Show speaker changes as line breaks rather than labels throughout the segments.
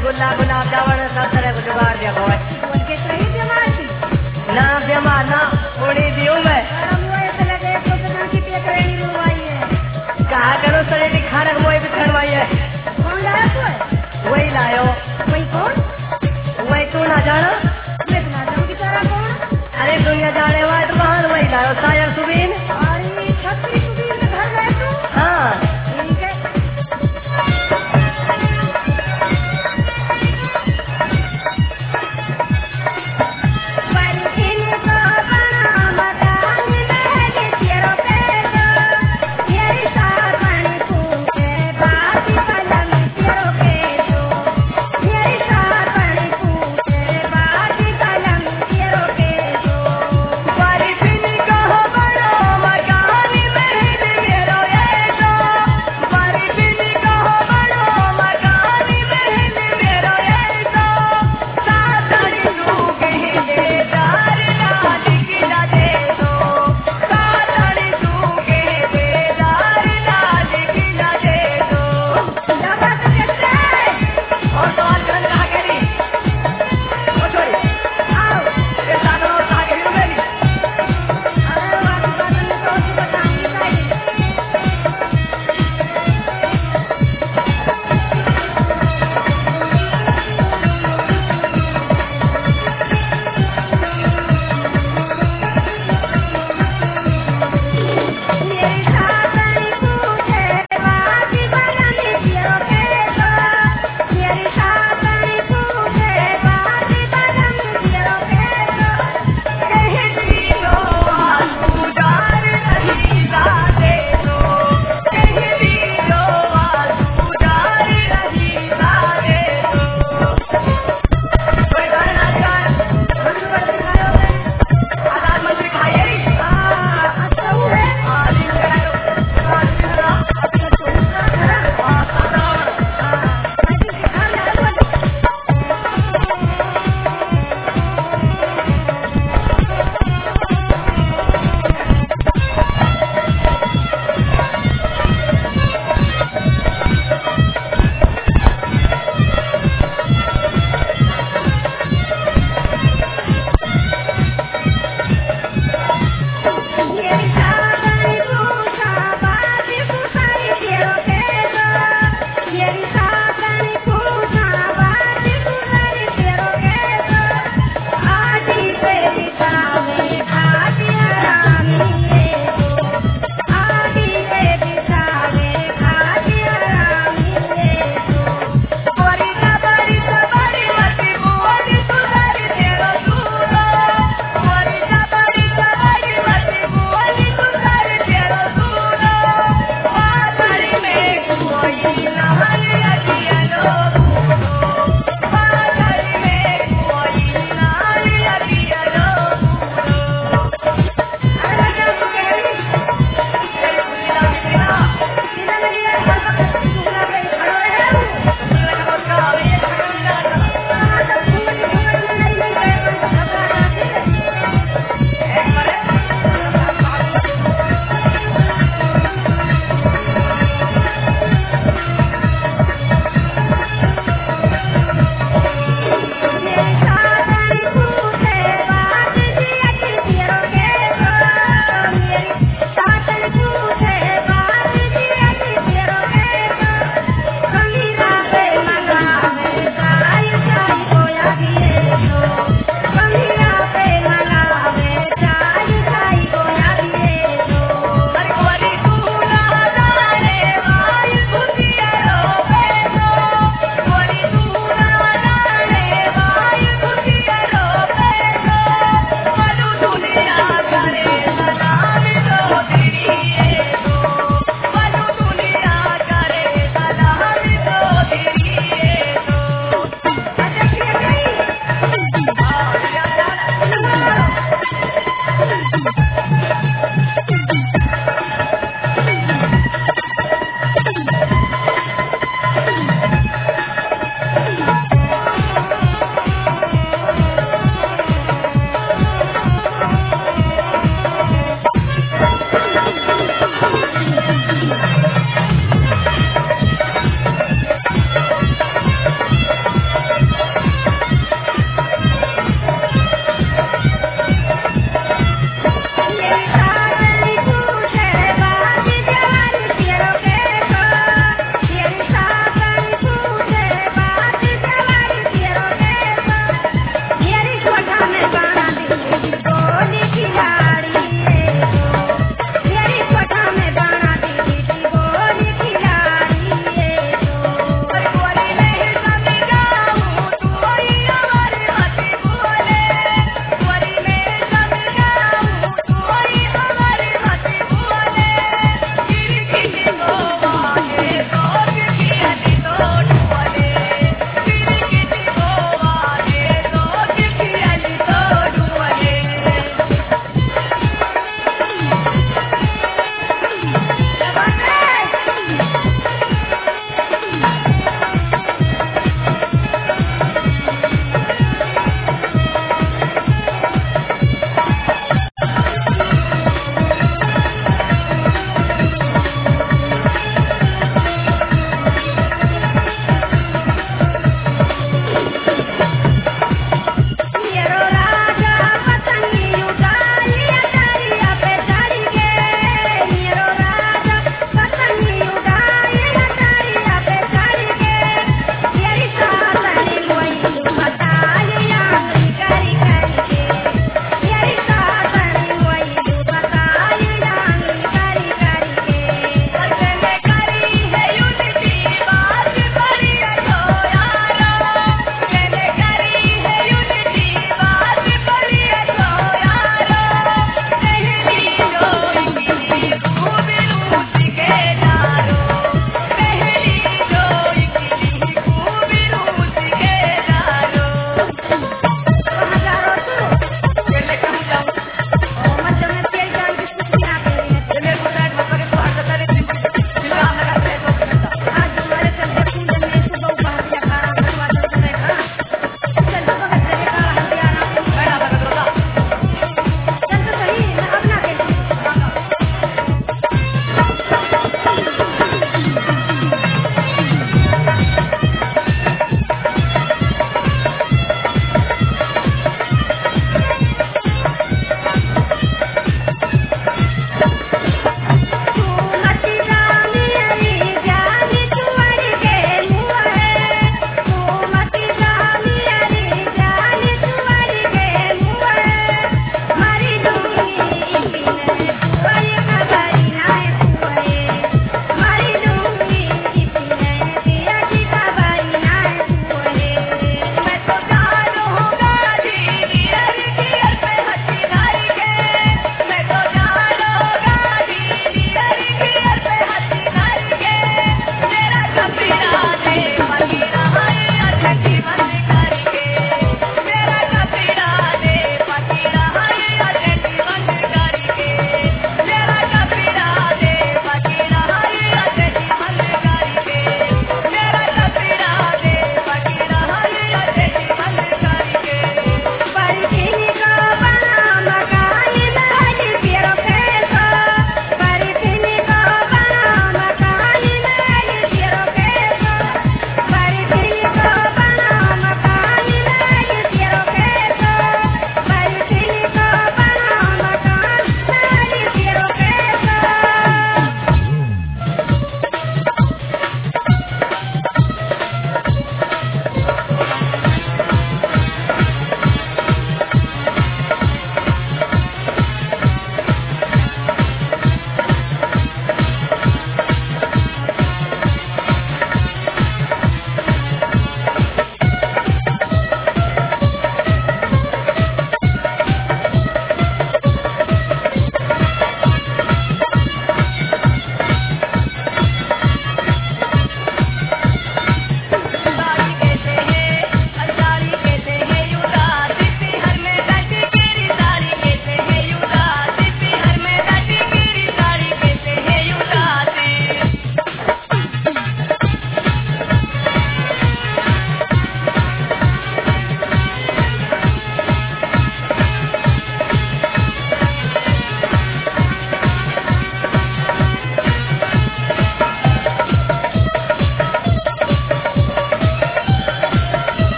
रसगुल्ला गुलाब जामुन सब तरह को जुगाड़ दिया हुआ है।
उनके सही बीमार थी
ना बीमार ना उड़ी दियो मैं
लगे तो पता की पेटरेनी रुवाई है।
कहा करो सरे की खाना मोई भी खड़वाई है।
कौन लाया तू?
वही लायो।
वही कौन?
वही तू ना जाना?
मैं ना जानूं कि तारा कौन?
अरे दुनिया जाने वाले तो बाहर वही लायो सायर सुबीन।
अरे छतरी सुबीन के घर गए तू?
हाँ
ठीक है।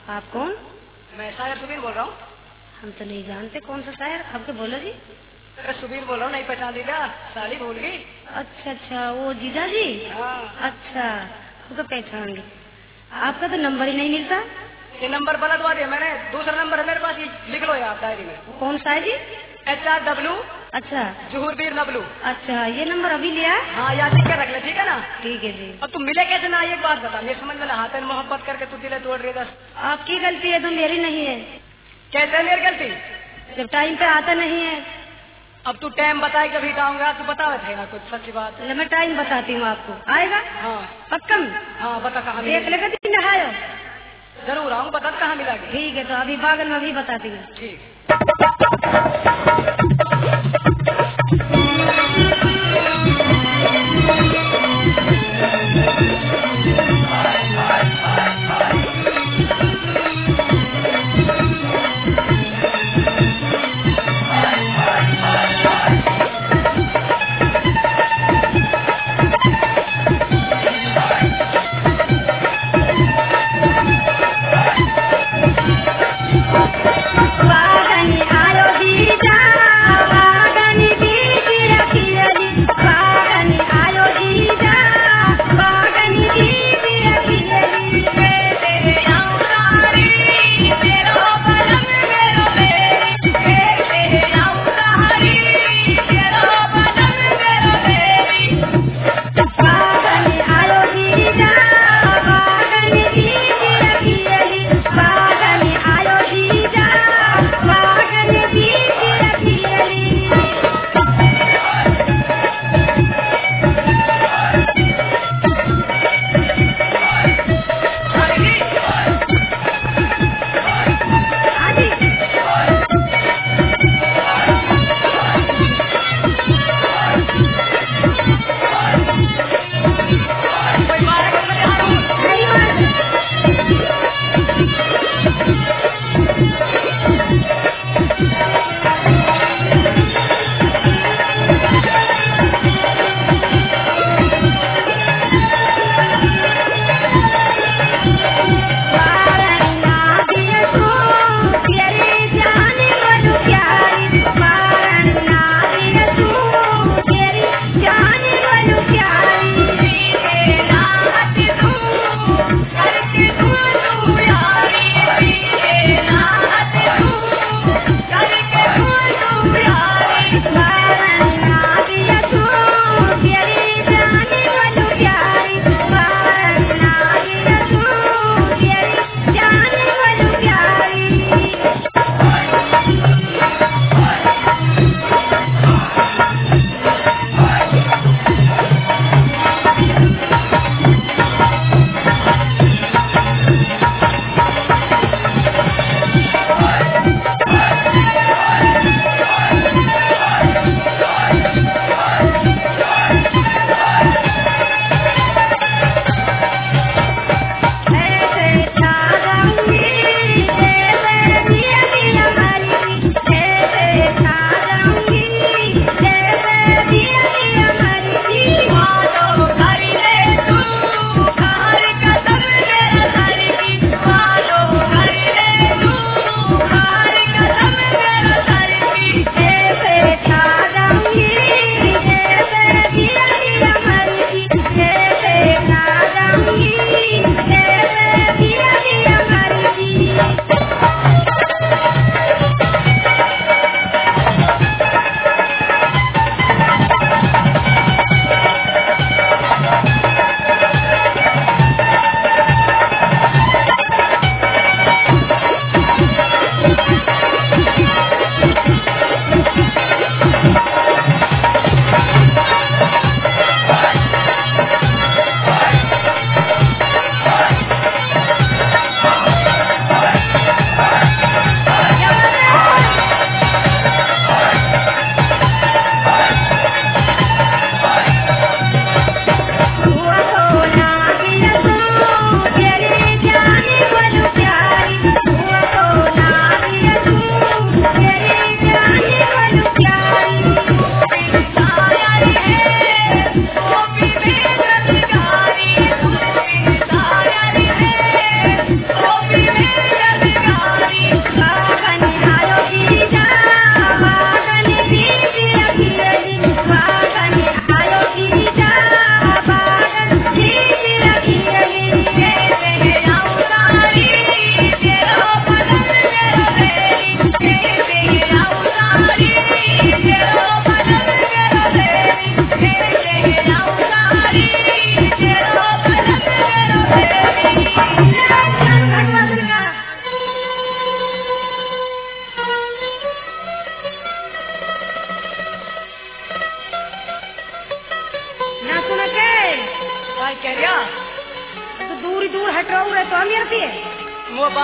आप कौन?
मैं शायर सुबीर बोल रहा हूँ।
हम तो नहीं जानते कौन सा शायर, आपके बोलो जी।
अरे सुबीर बोल रहा हूँ, नहीं पहचान लीजिएगा, साली भूल गई।
अच्छा अच्छा, वो जीजा जी।
हाँ।
अच्छा, वो तो पहचान गई। आपका तो नंबर ही नहीं मिलता।
ये नंबर बदलवा दिया मैंने, दूसरा नंबर है मेरे पास, ये लिख लो आप डायरी में।
कौन सा है जी?
HR W।
अच्छा
जुहूरबीर नबलू।
अच्छा, ये नंबर अभी लिया?
हाँ, याद लिख के रख ले, ठीक है ना।
ठीक है जी।
अब तुम मिले कैसे ना, एक बात बता, ये समझ में ना हाथ मोहब्बत करके तू दिले तोड़ रही है।
आपकी गलती है तो मेरी नहीं है।
कैसे मेरी गलती?
जब टाइम पे आता नहीं है।
अब तू टाइम बताए कभी आऊंगा, तू बता थे ना कुछ सच्ची बात।
मैं टाइम बताती हूँ आपको, आएगा?
हाँ
पक्का?
हाँ, बता कहाँ
देख लेगा दिन नहायो।
जरूर आऊँ, बता कहाँ मिला।
ठीक है, तो अभी बागल में भी बताती हूँ।
ठीक।
बागन आयो बीजा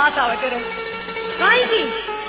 बात आवे तेरे
काई की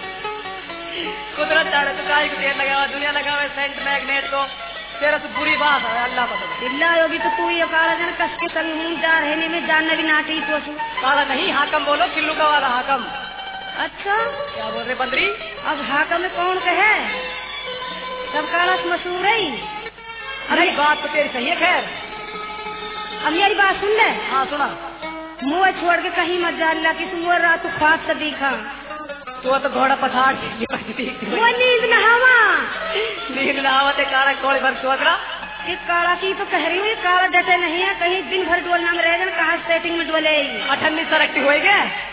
कुदरत चाहे तो काई को तेल लगावे दुनिया लगावे सेंट मैग्नेट को तेरा तो बुरी बात है अल्लाह पता
इल्ला होगी तो तू ये काला जन कस के संग हूँ जा रहने में जानना भी नाटी सोचू
काला नहीं हाकम बोलो किल्लू का वाला हाकम।
अच्छा
क्या बोल रहे बंदरी?
अब हाकम में कौन कहे सब काला से मशहूर है।
अरे बात तो तेरी सही है। खैर
अब मेरी बात सुन ले।
हाँ सुना।
मुँह छोड़ के कहीं मत जा अल्लाह की तू रात तू ख्वाब से दिखा
तो घोड़ा पछाड़
वो नींद नहावा
नींद नहावा ते काला कोड़ी भर सोचरा
ये काला की तो कह रही हूँ ये काला डटे नहीं है कहीं दिन भर डोलना में रह कहा सेटिंग में डोले
अठन्नी सरकती होएगी